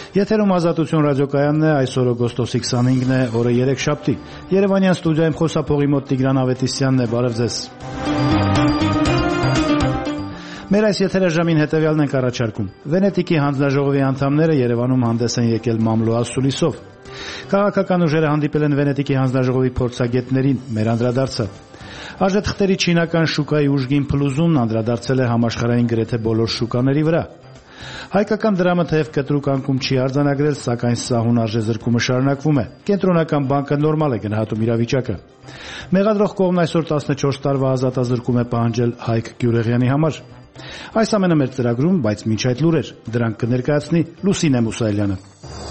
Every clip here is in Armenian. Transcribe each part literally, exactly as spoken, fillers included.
Եթերում Ազատություն ռադիոկայանն է, այսօր օգոստոսի քսանհինգն է, օրը երեքշաբթի։ Երևանյան ստուդիայում խոսափողի մոտ Տիգրան Ավետիսյանն է, բարև ձեզ։ Մեր այս եթերաժամին հետևյալն ենք առաջարկում։ Վենետիկի հանձնաժողովի անդամները Երևանում հանդես են եկել մամլո ասուլիսով։ Քաղաքական ուժերը հանդիպել են Վենետիկի հանձնաժողովի փորձագետներին, մեր անդրադարձը։ Արժեթղթերի չինական շուկայի ուժգին փլուզումն անդրադարձել է համաշխարհային գրեթե բոլոր շուկաների վրա։ Հայկական դրամը թեև կտրուկ անկում չի արձանագրել, սակայն սահուն արժեզրկումը շարունակվում է։ Կենտրոնական բանկը նորմալ է գնահատում իրավիճակը։ Մեղադրող կողմն այսօր տասնչորս տարվա ազատազրկում է պահանջել Հայկ Գյուրեղյանի համար։ Այս ամենը մեր ծրագրում, բայց մինչ այդ լուրեր, դրանք կներկայացնի Լուսինե Մուսայելյանը։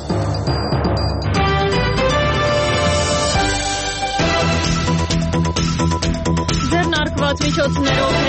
Ձեռնարկված միջոցներով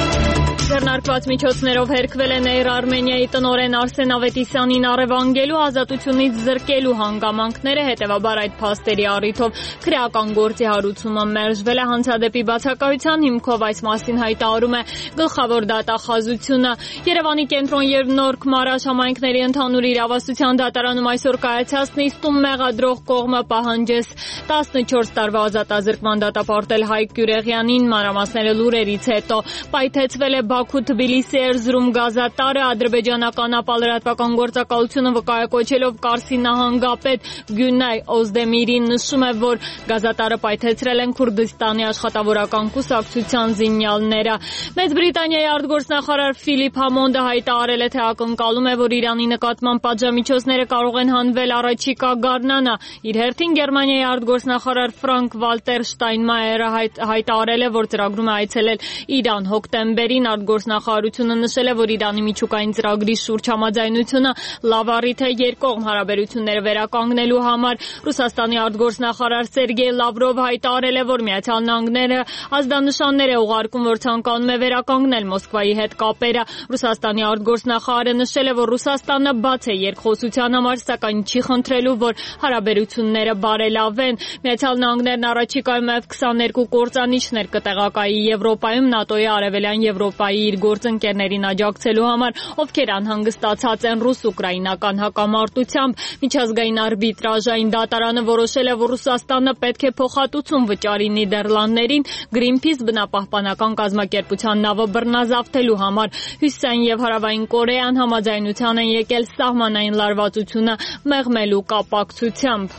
Ձեռնարկված միջոցներով հերքվել է Էյր Արմենիայի տնօրեն Արսեն Ավետիսյանին առևանգելու, ազատությունից զրկելու հանգամանքները, հետևաբար այդ փաստերի առիթով քրեական գործի հարուցումը մերժվել է հանցադեպի բացակայության հիմքով, այս մասին հայտարարում է գլխավոր դատախազությունը։ Երևանի կենտրոն եւ Նոր Քմարաշ համայնքների ընդհանուր իրավասության դատարանում այսօր կայացած նիստում մեղադրող կողմը պահանջեց տասնչորս տարվա ազատազրկման դատապարտել Հայկ Գյուրեղյանին, մանրամասները լուրերից հետո պայթեցվել է Բաքու-Թբիլիսի Էրզրում գազատարը, ադրբեջանական ապալրատվական գործակալությունը վկայակոչելով Կարսի նահանգապետ Գյունայ Օզդեմիրին նշում է, որ գազատարը պայթեցրել են Քուրդիստանի աշխատավորական կուսակցության զինյալները։ Մեծ Բրիտանիայի արտգործնախարար Ֆիլիպ Համոնդը հայտարարել է, թե ակնկալում է, որ Իրանի նկատմամբ պատժամիջոցները կարող են հանվել առաջիկա գարնանը։ Իր հերթին Գերմանիայի արտգործնախարար Ֆրանկ Վալտեր Շտայնմայերը հայտարարել է, որ ծրագրում է այցելել Իրան հոկտեմբերին։ Արտգործնախարարությունը նշել է, որ Իրանի միջուկային ծրագրի շուրջ համաձայնությունը լավ առիթ է երկկողմ հարաբերությունները վերականգնելու համար։ Ռուսաստանի արտգործնախարար Սերգեյ Լավրովը հայտարարել է, որ Միացյալ Նահանգները ազդանշաններ է ուղարկում, որ ցանկանում է վերականգնել Մոսկվայի հետ կապերը։ Ռուսաստանի արտգործնախարարը նշել է, որ Ռուսաստանը բաց է երկխոսության համար, սակայն չի խնդրելու, որ հարաբերությունները բարելավեն։ Միացյալ Նահանգներն առաջիկայում Էֆ քսաներկու կործանիչներ կտեղակայի Եվրոպայում ՆԱՏՕ-ի արևելյան Եվրոպայի իր գործընկերներին աջակցելու համար, ովքեր անհանգստացած են ռուս-ուկրաինական հակամարտությամբ։ Միջազգային արբիտրաժային դատարանը որոշել է, որ Ռուսաստանը պետք է փոխհատուցում վճարի Նիդերլանդներին Greenpeace բնապահպանական կազմակերպության նավը բռնազավթելու համար։ Հյուսիսային եւ Հարավային Կորեան համաձայնության են եկել սահմանային լարվածությունը մեղմելու կապակցությամբ։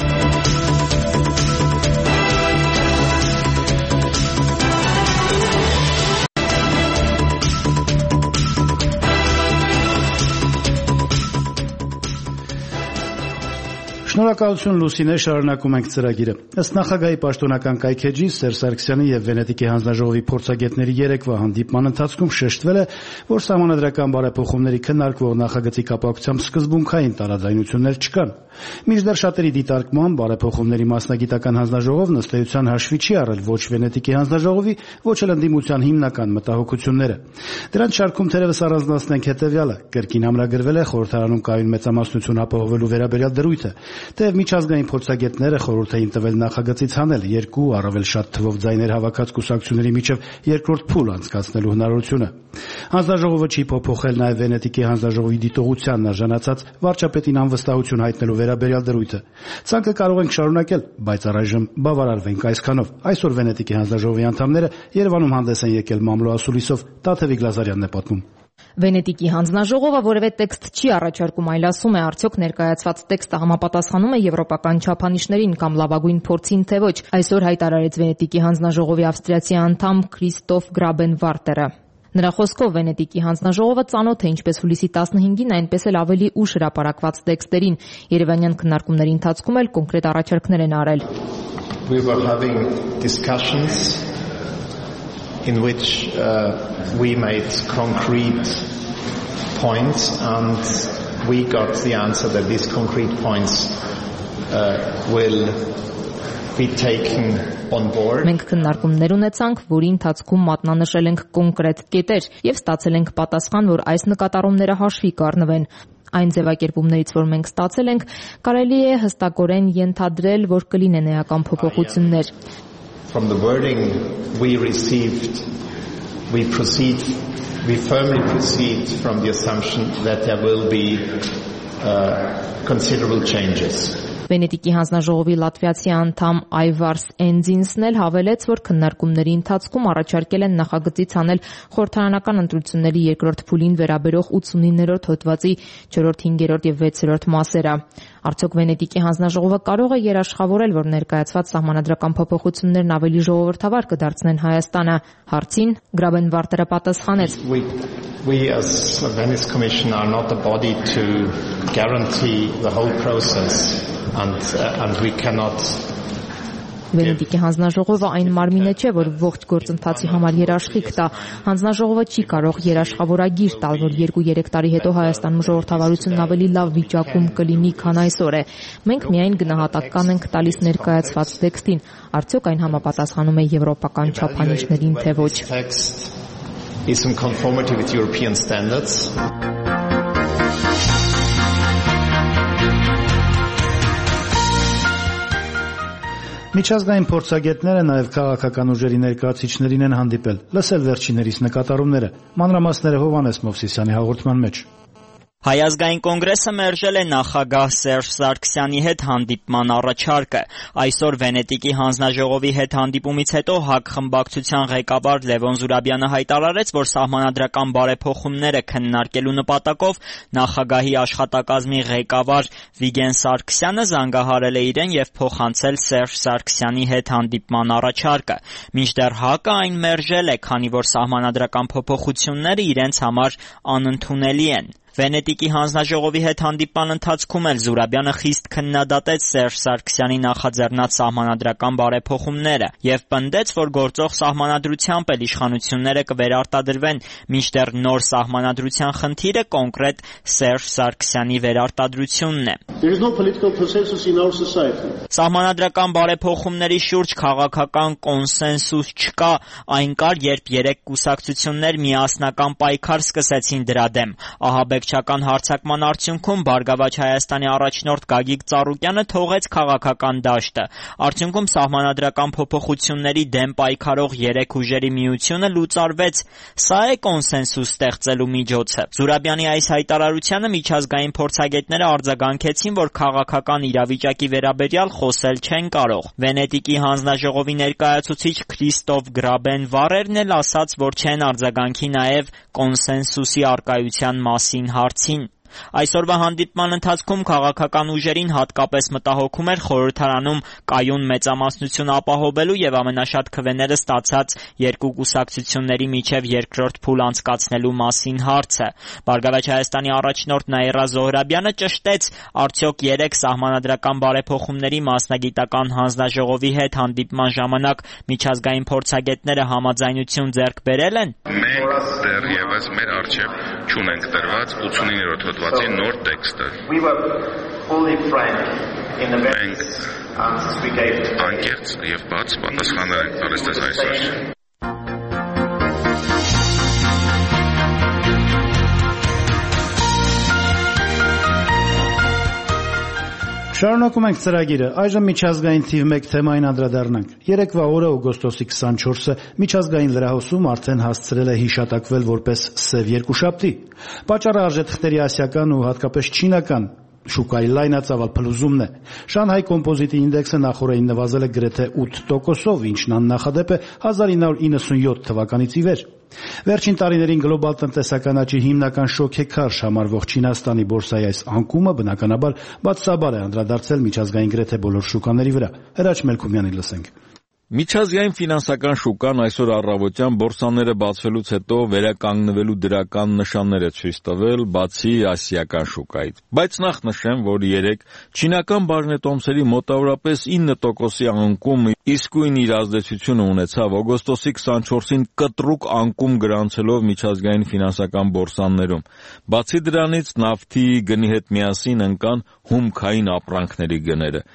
Շնորհակալություն Լուսինե, շարունակում ենք ծրագիրը։ Ըստ նախագահի պաշտոնական կայքեջի Սերժ Սարգսյանի եւ Վենետիկի հանձնաժողովի փորձագետների երեկվա հանդիպման ընթացքում շեշտվել է, որ սահմանադրական բարեփոխումների քննարկվող նախագծի կապակցությամբ սկզբունքային տարաձայնություններ չկան։ Մինչդեռ շատերի դիտարկման բարեփոխումների մասնագիտական հանձնաժողովն ըստ էության հաշվի չի առել ոչ Վենետիկի հանձնաժողովի, ոչ էլ ընդդիմության հիմնական մտահոգությունները։ Դրանց շարքում թերևս առանձնացնենք հետևյալը. կրկին ամրագրվել է խորհրդարանում կայուն մեծամասնություն ապահովելու վերաբերյալ դրույթը։ Թեև միջազգային փորձագետները խորհուրդ էին տվել նախագծից հանել երկու առավել շատ թվով ձայներ հավաքած կուսակցությունների միջև երկրորդ փուլ անցկացնելու հնարավորությունը։ Հանձնաժողովը չի փոփոխել նաև Վենետիկի հանձնաժողովի դիտողությանն արժանացած վարչապետին անվստահություն հայտնելու վերաբերյալ դրույթը։ Ցանկը կարող ենք շարունակել, բայց առայժմ բավարարվենք այսքանով։ Այսօր Վենետիկի հանձնաժողովի անդամները Երևանում հանդես են եկել մամլո ասուլիսով, Տաթևիկ Լազարյանն է պատմում։ Վենետիկի հանձնաժողովը որևէ տեքստ չի առաջարկում, այլ ասում է, արդյոք ներկայացված տեքստը համապատասխանում է եվրոպական չափանիշներին կամ լավագույն փորձին, թե ոչ։ Այսօր հայտարարեց Վենետիկի հանձնաժողովի ավստրիացի անդամ Քրիստոֆ Գրաբենվարտերը։ Նրա խոսքով Վենետիկի հանձնաժողովը ծանոթ է ինչպես հուլիսի տասնհինգին, այնպես էլ ավելի ուշ հրապարակված տեքստերին։ Երևանյան քննարկումների ընթացքում էլ կոնկրետ առաջարկներ են արել։ We were having discussions in which uh, we made concrete points, and we got the answer that these concrete points uh, will be taken on board. Մենք քննարկումներ ունեցանք, որի ընթացքում մատնանշել ենք կոնկրետ կետեր եւ ստացել ենք պատասխան, որ այս նկատառումները հաշվի կառնվեն։ Այն ձևակերպումներից, որ մենք ստացել ենք, կարելի է հստակորեն ենթադրել, որ կլինեն էական փոփոխություններ։ From the wording we received, we proceed, we firmly proceed from the assumption that there will be uh, considerable changes. Վենետիկի հանձնաժողովի լատվիացի անդամ Այվարս Էնձինսն էլ հավելեց, որ քննարկումների ընթացքում առաջարկել են նախագծից անել խորհրդարանական ընտրությունների երկրորդ փուլին վերաբերող ութսունիններորդ հոդվածի չորրորդ, հինգերորդ եւ վեցերորդ մասերը։ Արդյոք Վենետիկի հանձնաժողովը կարող է երաշխավորել, որ ներկայացված սահմանադրական փոփոխություններն ավելի ժողովրդավար կդարձնեն Հայաստանը։ Հարցին Գրաբենվարտերը պատասխանեց. We, we as the Venice Commission are not the body to guarantee the whole process and uh, and we cannot Վենետիկի հանձնաժողովը այն մարմինը չէ, որ ողջ գործընթացի համար երաշխիք տա։ Հանձնաժողովը չի կարող երաշխավորագիր տալ, որ երկու-երեք տարի հետո Հայաստանում ժողովրդավարությունն ավելի լավ վիճակում կլինի, քան այսօր է։ Մենք միայն գնահատական ենք տալիս ներկայացված տեքստին, արդյոք այն համապատասխանում է եվրոպական չափանիշներին, թե ոչ։ Is in conformity with European standards. Միջազգային փորձագետները նաև քաղաքական ուժերի ներկայացուցիչներին են հանդիպել, լսել վերջիններիս նկատառումները։ Մանրամասները Հովհաննես Մովսիսյանի հաղորդման մեջ։ Հայազգային կոնգրեսը մերժել է նախագահ Սերժ Սարգսյանի հետ հանդիպման առաջարկը։ Այսօր Վենետիկի հանձնաժողովի հետ հանդիպումից հետո ՀԱԿ խմբակցության ղեկավար Լևոն Զուրաբյանը հայտարարեց, որ սահմանադրական բարեփոխումները քննարկելու նպատակով նախագահի աշխատակազմի ղեկավար Վիգեն Սարգսյանը զանգահարել է իրեն եւ փոխանցել Սերժ Սարգսյանի հետ հանդիպման առաջարկը։ Մինչդեռ ՀԱԿ-ը այն մերժել է, քանի որ սահմանադրական փոփոխությունները իրենց համար անընդունելի են։ Վենետիկի հանձնաժողովի հետ հանդիպման ընթացքում էլ Զուրաբյանը խիստ քննադատեց Սերժ Սարգսյանի նախաձեռնած սահմանադրական բարեփոխումները եւ պնդեց, որ գործող սահմանադրությամբ էլ իշխանությունները կվերարտադրվեն, մինչդեռ նոր սահմանադրության խնդիրը կոնկրետ Սերժ Սարգսյանի վերարտադրությունն է։ Սահմանադրական բարեփոխումների շուրջ քաղաքական կոնսենսուս չկա, այն կար, երբ երեք կուսակցություններ միասնական պայքար սկսեցին դրա դեմ։ Ահաբեկչական հարձակման արդյունքում Բարգավաճ Հայաստանի առաջնորդ Գագիկ Ծառուկյանը թողեց քաղաքական դաշտը։ Արդյունքում սահմանադրական փոփոխությունների դեմ պայքարող երեք ուժերի միությունը լուծարվեց։ Սա է կոնսենսուս ստեղծելու միջոցը։ Զուրաբյանի այս հայտարարությանը միջազգային փորձագետները արձագանքեցին, որ քաղաքական իրավիճակի վերաբերյալ խոսել չեն կարող։ Վենետիկի հանձնաժողովի ներկայացուցիչ Քրիստոֆ Գրաբենվարերն էլ ասաց, որ չեն արձագանքի նաև կոնսենսուսի առկայության մասին հարցին։ Այսօրվա հանդիպման ընթացքում քաղաքական ուժերին հատկապես մտահոգում էր խորհրդարանում կայուն մեծամասնություն ապահովելու եւ ամենաշատ քվեները ստացած երկու կուսակցությունների միջև երկրորդ փուլ անցկացնելու մասին հարցը։ Բարգավաճ Հայաստանի առաջնորդ Նաիրա Զոհրաբյանը ճշտեց, արդյոք երեք սահմանադրական բարեփոխումների մասնագիտական հանձնաժողովի հետ հանդիպման ժամանակ միջազգային փորձագետները համաձայնություն ձեռք բերել են։ Մենք դեռևս մեր արժեվ չունենք դրված ութսունիններորդ հոդվածի նոր տեքստը։ Մենք անկեղծ եւ բաց պատասխաններ ենք տալիս դες այսօր։ Շարունակում ենք ծրագիրը։ Այժմ միջազգային թիվ մեկ թեմային անդրադառնանք։ Երեկվա օրը օգոստոսի քսանչորսը միջազգային լրահոսում արդեն հասցրել է հիշատակվել որպես սև երկուշաբթի։ Պատճառը արժեթղթերի ասիական ու հատկապես չինական շուկայի լայնածավալ փլուզումն է։ Շանհայ կոմպոզիտի ինդեքսը նախորդին նվազել է գրեթե ութ տոկոսով, ինչն աննախադեպ է հազար ինը հարյուր իննսունյոթ թվականից ի վեր։ Վերջին տարիներին գլոբալ տնտեսական աճի հիմնական շոքեքարշ համարվող Չինաստանի բորսայի այս անկումը բնականաբար բացասաբար է անդրադարձել միջազգային գրեթե բոլոր շուկաների վրա։ Հրաչ Մելքումյանի լսենք։ Միջազգային ֆինանսական շուկան այսօր առավոտյան բորսաները բացվելուց հետո վերականգնվելու դրական նշաններ է ցույց տվել, բացի ասիական շուկայից։ Բայց նախ նշեմ, որ երեկ չինական բաժնետոմսերի մոտավորապես ինը տոկոսի անկում իսկույն իր ազդեցությունը ունեցավ օգոստոսի քսանչորսին կտրուկ անկում գրանցելով միջազգային ֆինանսական բորսաներում։ Բացի դրանից նավթի գնի հետ միասին ընկան հումքային ապրանքների գները։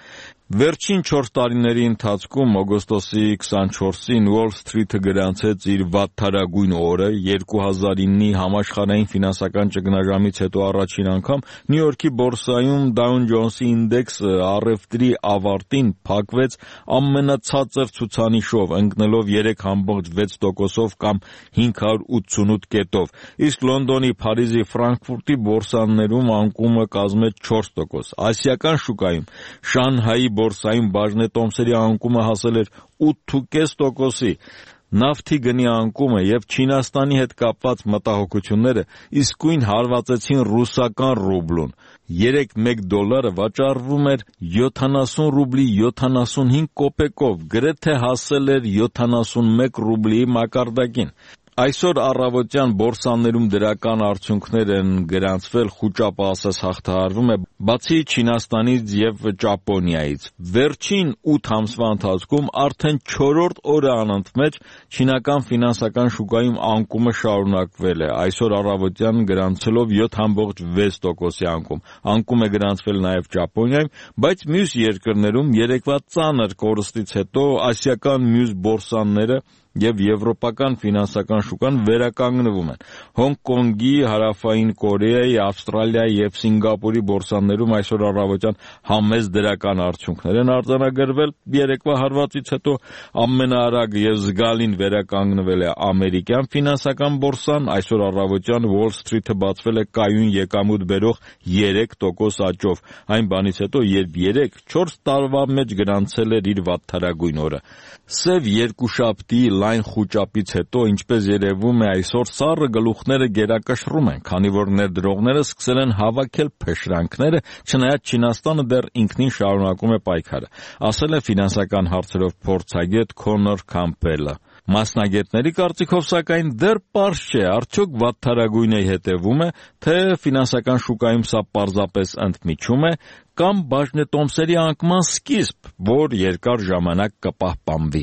Վերջին չորս տարիների ընթացքում օգոստոսի քսանչորսին Wall Street-ը գրանցեց իր վատթարագույն օրը, երկու հազար իննի համաշխարհային ֆինանսական ճգնաժամից հետո առաջին անգամ Նյու Յորքի բորսայում Dow Jones-ի ինդեքսը առևտրի ավարտին փակվեց ամենացածր ցուցանիշով, ընկնելով երեք կόμma վեց տոկոսով կամ հինգ հարյուր ութսունութ կետով, իսկ Լոնդոնի, Փարիզի, Ֆրանկֆուրտի բորսաներում անկումը կազմեց չորս տոկոս։ Ասիական շուկայում Շանհայի բորսայում բաժնետոմսերի անկումը հասել էր ութ կόμma պենս տոկոսի, նավթի գնի անկումը եւ Չինաստանի հետ կապված մտահոգությունները իսկույն հարվածեցին ռուսական ռուբլուն։ Երեկ մեկ դոլարը վաճառվում էր յոթանասուն ռուբլի յոթանասունհինգ կոպեկով, գրեթե հասել էր յոթանասունմեկ ռուբլի մակարդակին։ Այսօր առավոտյան բորսաներում դրական արդյունքներ են գրանցվել, խուճապը ասես հաղթահարվում է, բացի Չինաստանից եւ Ճապոնիայից։ Վերջին ութ ամսվա ընթացքում արդեն չորրորդ օրը անընդմեջ չինական ֆինանսական շուկայում անկումը շարունակվել է, այսօր առավոտյան գրանցելով յոթ կόμma վեց տոկոսի անկում։ Անկում է գրանցվել նաեւ Ճապոնիայում, բայց մյուս երկրներում երեկվա ծանր կորստից հետո ասիական մյուս բորսաները եւ եվրոպական ֆինանսական շուկան վերականգնվում են։ Հոնկոնգի, Հարավային Կորեայի, Ավստրալիայի եւ Սինգապուրի բորսաներում այսօր առավոտյան համեստ դրական արդյունքներ են արձանագրվել։ Երեկվա հարվածից հետո ամենաարագ եւ զգալին վերականգնվել է ամերիկյան ֆինանսական բորսան, այսօր առավոտյան Wall Street-ը բացվել է կայուն եկամուտ բերող երեք տոկոս աճով, այն բանից հետո, երբ երեք չորս տարվա մեջ գրանցել էր իր վատթարագույն օրը։ Սև երկուշաբթի լայն խուճապից հետո, ինչպես երևում է, այսօր սառը գլուխները գերակշռում են, քանի որ ներդրողները սկսել են հավաքել փշրանքները, չնայած Չինաստանը դեռ ինքնին շարունակում է պայքարը, ասել է ֆինանսական հարցերով փորձագետ Քոնոր Քամփելը։ Մասնագետների կարծիքով, սակայն, դեռ պարզ չէ, արդյոք վատթարագույնը հետևում է, թե ֆինանսական շուկայում սա պարզապես ընդմիջում է, կամ բաժնետոմսերի անկման սկիզբ, որ երկար ժամանակ կպահպանվի։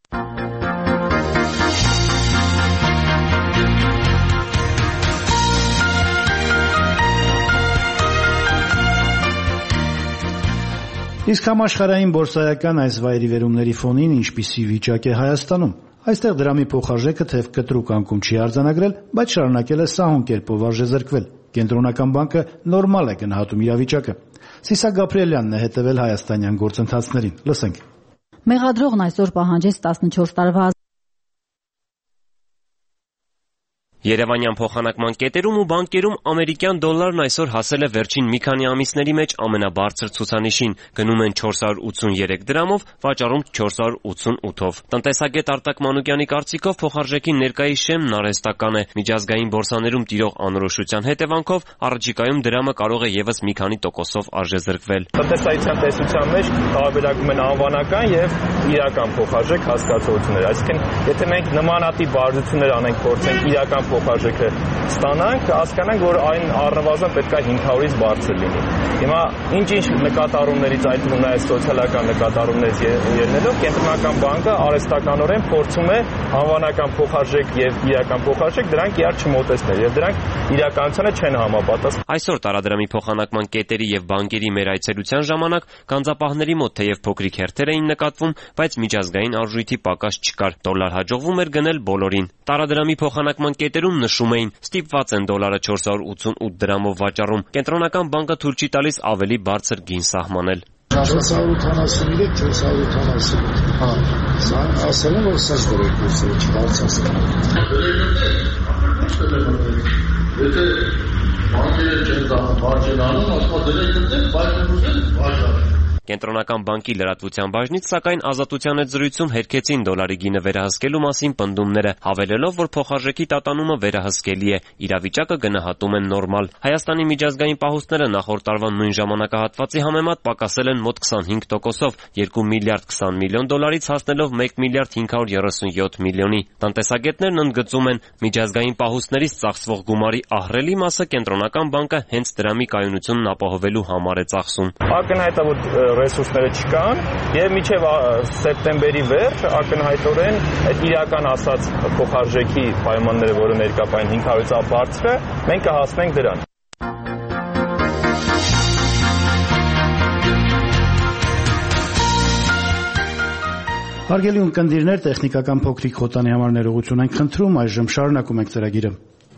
Իսկ համաշխարհային բորսայական այս վայրիվերումների ֆոնին ինչպիսի վիճակ է Հայաստանում։ Այստեղ դրամի փոխարժեքը թեև կտրուկ անկում չի արձանագրել, բայց շարունակել է սահուն կերպով արժեզրկվել։ Կենտրոնական բանկը նորմալ է գնահատում իրավիճակը։ Սիսա Գաբրիելյանն է հետևել հայաստանյան գործընթացներին։ Լսենք։ Մեղադրողն այսօր պահանջեց տասնչորս տարվա Երևանյան փոխանակման կետերում ու բանկերում ամերիկյան դոլարն այսօր հասել է վերջին մի քանի ամիսների մեջ ամենաբարձր ցուցանիշին, գնում են չորս հարյուր ութսուներեք դրամով, վաճառում չորս հարյուր ութսունութով։ Տնտեսագետ Արտակ Մանուկյանի կարծիքով փոխարժեքի ներկայիս շեմն արհեստական է, միջազգային բորսաներում տիրող անորոշության հետևանքով առաջիկայում դրամը կարող է եւս մի քանի տոկոսով արժեզրկվել։ Տնտեսայության տեսության մեջ տարբերակում են անվանական եւ իրական փոխարժեք հասկացությունները, այսինքն եթե մենք նմանատիպ բարձրություններ անենք, փորձենք իրական փոխարժեքը ստանանք, հասկանանք, որ այն առնվազն պետք է հինգ հարյուրից բարձր լինի։ Հիմա ինչ-ինչ նկատառումներից, այդ թվում նաև սոցիալական նկատառումներից ելնելով, Կենտրոնական բանկը արհեստականորեն փորձում է անվանական փոխարժեք եւ իրական փոխարժեք դրանք իրար չմոտեցնել եւ դրանք իրականությանը չեն համապատասխանում։ Այսօր տարադրամի փոխանակման կետերի եւ բանկերի մեր այցելության ժամանակ գանձապահների մոտ թեև փոքրիկ հերթեր էին նկատվում, բայց միջազգային արժույթի պակաս չկար։ Դոլար հաջողվում էր գնել բոլորին։ Տարադրամի փոխանակման կետերում նշում էին, ստիպված են դոլարը չորս հարյուր ութսունութ դրամով վաճառում։ Կենտրոնական բանկը թույլ չի տալիս ավելի բարձր գին սահմանել։ չորս հարյուր ութանասուներեք, չորս հարյուր ութանասունութ։ Հա, սա ասել եմ, որ սա ստորեք կուրսը չբարձրացնի։ Եթե բանկերը չեն դառնում, բաժանանում, ասում դրեք դեպ, բայց ուզեն վաճառել։ Կենտրոնական բանկի լրատվության բաժնից, սակայն ազատության հետ զրույցում հերքեցին դոլարի գինը վերահսկելու մասին պնդումները, հավելելով, որ փոխարժեքի տատանումը վերահսկելի է, իրավիճակը գնահատում են նորմալ։ Հայաստանի միջազգային պահուստները նախորդ տարվա նույն ժամանակահատվածի համեմատ պակասել են մոտ քսանհինգ տոկոսով, երկու միլիարդ քսան միլիոն դոլարից հասնելով մեկ միլիարդ հինգ հարյուր երեսունյոթ միլիոնի։ Տնտեսագետներն ընդգծում են, միջազգային պահուստներից ծախսվող գումարի ահռելի մասը Կենտրոնական բանկը հենց դրամի կայունությունն ապահովելու համար է ծախսում։ Ակնհայտ է, որ ռեսուրսները չկան եւ մինչեւ սեպտեմբերի վերջ ակնհայտորեն այդ իրական ասած փոխարժեքի պայմանները, որը ներկայացին հինգ հարյուրից բարձր է, մենք կհասնենք դրան։ Հարգելի ունկնդիրներ, տեխնիկական փոքրիկ խոտանի համար ներողություն ենք խնդրում, այժմ շարունակում ենք ծրագիրը։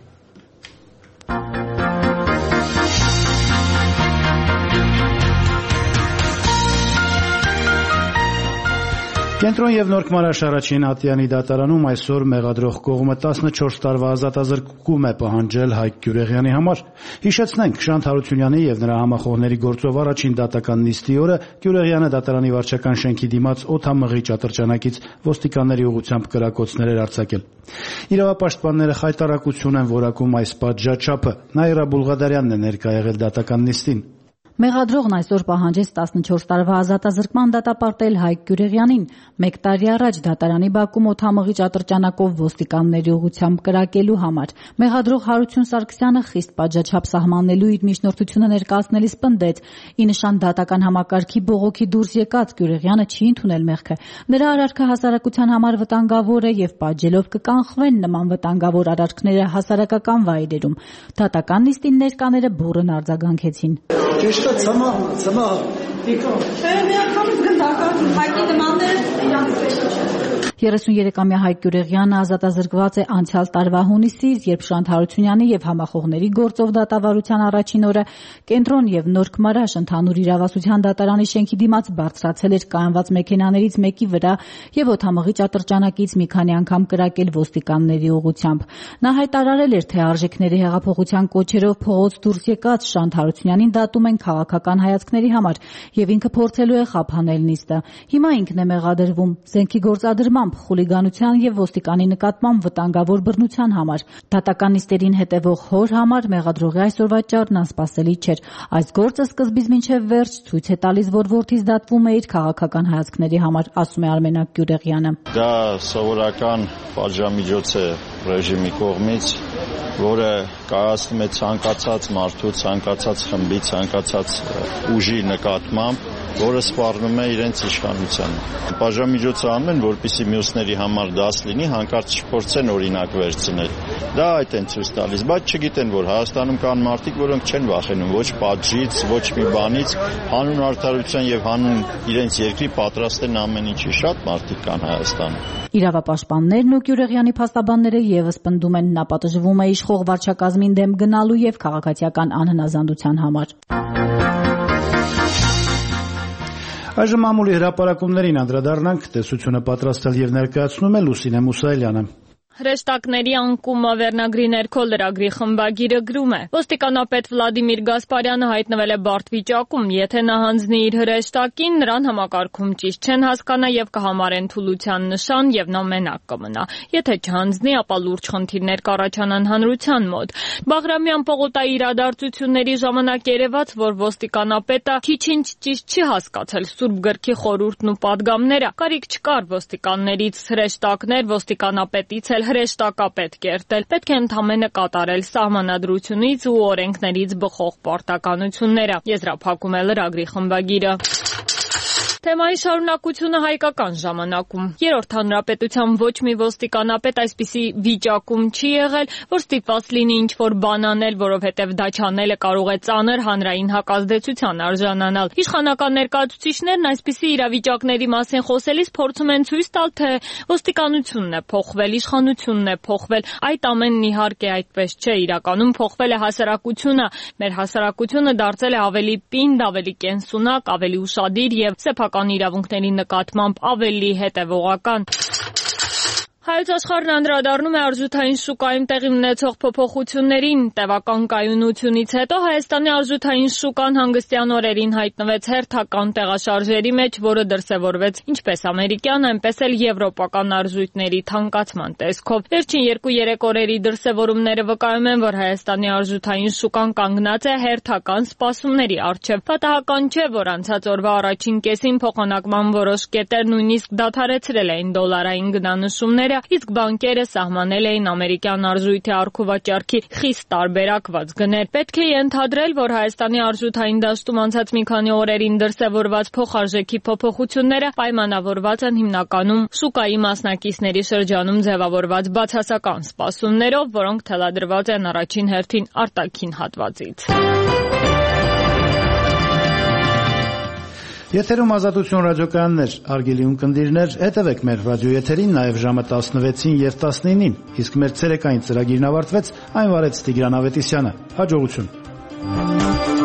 Կենտրոն եւ Նոր Քմարաշ առաջին Ատյանի դատարանում այսօր մեղադրող կողմը տասնչորս տարվա ազատազրկում է պահանջել Հայկ Գյուրեղյանի համար։ Հիշեցնենք, Շանթ Հարությունյանի եւ նրա համախոհների գործով առաջին դատական նիստի օրը Գյուրեղյանը դատարանի վարչական շենքի դիմաց օդամղի ատրճանակից ոստիկանների ուղղությամբ կրակոցներ էր արձակել։ Իրավապաշտպանները խայտարակություն են որակում այս պատժաչափը։ Նաիրա Բուլղադարյանն է ներկա եղել դատական նիստին։ Մեղադրողն այսօր պահանջեց տասնչորս տարվա ազատազրկման դատապարտել Հայկ Գյուրեղյանին մեկ տարի առաջ դատարանի բակում օդամղի ատրճանակով ոստիկանների ուղղությամբ կրակելու համար։ Մեղադրող Հարություն Սարգսյանը խիստ պատժաչափ սահմանելու իր միջնորդությունը ներկայացնելիս պնդեց՝ ի նշան դատական համակարգի բողոքի դուրս եկած Գյուրեղյանը չի ընդունել մեղքը։ Նրա արարքը հասարակության համար վտանգավոր է եւ պատժելով կկանխվեն նման վտանգավոր արարքները հասարակական վայրերում։ Դատական նիստին ներկաները բուռն արձագանքեցին։ Ցամահ, ցամահ։ երեսուներեքամյա Հայկ Գյուրեղյանը ազատազրկված է անցյալ տարվա հունիսից, երբ Շանթ Հարությունյանի եւ համախոհների գործով դատավարության առաջին օրը Կենտրոն եւ Նոր Քմարաշ ընդհանուր իրավասության դատարանի շենքի դիմաց բարձրացել էր կայանված մեքենաներից մեկի վրա եւ օդամղի ատրճանակից մի քանի անգամ կրակել ոստիկանների ուղղությամբ։ Նա հայտարարել էր, թե արժեքների հեղափոխության կոչերով փողոց դուրս եկած Շանթ Հարությունյանին դատում են քաղաքական հայացքների համար եւ ինքը փորձելու է խափանել նիստը։ Հիմա ինքն է մեղադրվում զենքի գործադրմամբ, խուլիգանության եւ ոստիկանի նկատմամբ վտանգավոր բռնության համար։ Դատական նիստերին հետևող հոր համար մեղադրողի այսօրվա ճառն անսպասելի չէր։ Այս գործը սկզբից մինչեւ վերջ ցույց է տալիս, որ որդից դատվում է իր քաղաքական հայացքների համար, ասում է Արմենակ Գյուրեղյանը։ Դա սովորական պատժամիջոց է ռեժիմի կողմից, որը կայացնում է ցանկացած մարդու, ցանկացած խմբի, ցանկացած ուժի նկատմամբ, որը սպառնում է իրենց իշխանությանը։ Պատժամիջոցը անում են, որպեսզի մյուսների համար դաս լինի, հանկարծ չփորձեն օրինակ վերցնել։ Դա այդ են ցույց տալիս, բայց չգիտեն, որ Հայաստանում կան մարդիկ, որոնք չեն վախենում ոչ պատժից, ոչ մի բանից, հանուն արդարության եւ հանուն իրենց երկրի պատրաստ են ամեն ինչի։ Շատ մարդիկ կան Հայաստանում։ Իրավապաշտպաններն ու Գյուրեղյանի փաստաբանները եւս պնդում են, նա պատժվում է իշխող վարչակազմին դեմ գնալու եւ քաղաքացիական անհնազանդության համար։ Այժմ ամուլի հրապարակումներին անդրադառնանք, տեսությունը պատրաստել եւ ներկայացնում է Լուսինե Մուսայելյանը։ Հրեշտակների անկումը վերնագրի ներքո լրագրի խմբագիրը գրում է. Ոստիկանապետ Վլադիմիր Գասպարյանը հայտնվել է բարդ վիճակում, եթե նա հանձնի իր հրեշտակին, նրան համակարգում ճիշտ չեն հասկանա եւ կհամարեն թուլության նշան եւ նա մենակ կմնա։ Եթե չհանձնի, ապա լուրջ խնդիրներ կառաջանան հանրության մոտ։ Բաղրամյան պողոտայի իրադարձությունների ժամանակ երևաց, որ ոստիկանապետը քիչ-ինչ ճիշտ չի հասկացել Սուրբ գրքի խորհուրդն ու պատգամները։ Կարիք չկար ոստիկաններից հրեշտակներ ոստիկանապետից հրեշտակապետ կերտել, պետք է ընդամենը կատարել սահմանադրությունից ու օրենքներից բխող պարտականությունները, եզրափակում է լրագրի խմբագիրը։ Թեմայի շարունակությունը հայկական ժամանակում։ Երրորդ հանրապետության ոչ մի ոստիկանապետ այսպիսի վիճակում չի եղել, որ ստիպված լինի ինչ-որ բան անել, որովհետև դա չանելը կարող է ծանր հանրային հակազդեցության արժանանալ։ Իշխանական ներկայացուցիչներն այսպիսի իրավիճակների մասին խոսելիս փորձում են ցույց տալ, թե ոստիկանությունն է փոխվել, իշխանությունն է փոխվել։ Այդ ամենն իհարկե այդպես չէ, իրականում փոխվել է հասարակությունը։ Մեր հասարակությունը դարձել է ավելի պինդ, ավելի կենսունակ, ավելի ուշադիր եւ սեփական իրավունքների նկատմամբ ավելի հետևողական։ Հայոց աշխարհն անդրադառնում է արժութային շուկայում տեղի ունեցող փոփոխություններին։ Տևական կայունությունից հետո Հայաստանի արժութային շուկան հանգստյան օրերին հայտնվեց հերթական տեղաշարժերի մեջ, որը դրսևորվեց ինչպես ամերիկյան, այնպես էլ եվրոպական արժույթների թանկացման տեսքով։ Վերջին երկու-երեք օրերի դրսևորումները վկայում են, որ Հայաստանի արժութային շուկան կանգնած է հերթական սպասումների առջև։ Պատահական չէ, որ անցած օրվա առաջին կեսին փոխանակման որոշ կետեր նույնիսկ դադարեցրել էին դոլարային գնանշումները, իսկ բանկերը սահմանել էին ամերիկյան արժույթի առքուվաճառքի խիստ տարբերակված գներ։ Պետք է ենթադրել, որ Հայաստանի արժութային դաշտում անցած մի քանի օրերին դրսևորված փոխարժեքի փոփոխությունները պայմանավորված են հիմնականում շուկայի մասնակիցների շրջանում ձևավորված բացասական սպասումներով, որոնք թելադրված են առաջին հերթին արտաքին հատվածից։ Եթերում Ազատություն ռադիոկայաններ, արգելի ունկնդիրներ, հետևեք մեր ռադիոեթերին նաև ժամը տասնվեցին եւ տասնինին, իսկ մեր ցերեկային ծրագիրն ավարտվեց, այն վարեց Տիգրան Ավետիսյանը։ Հաջողություն։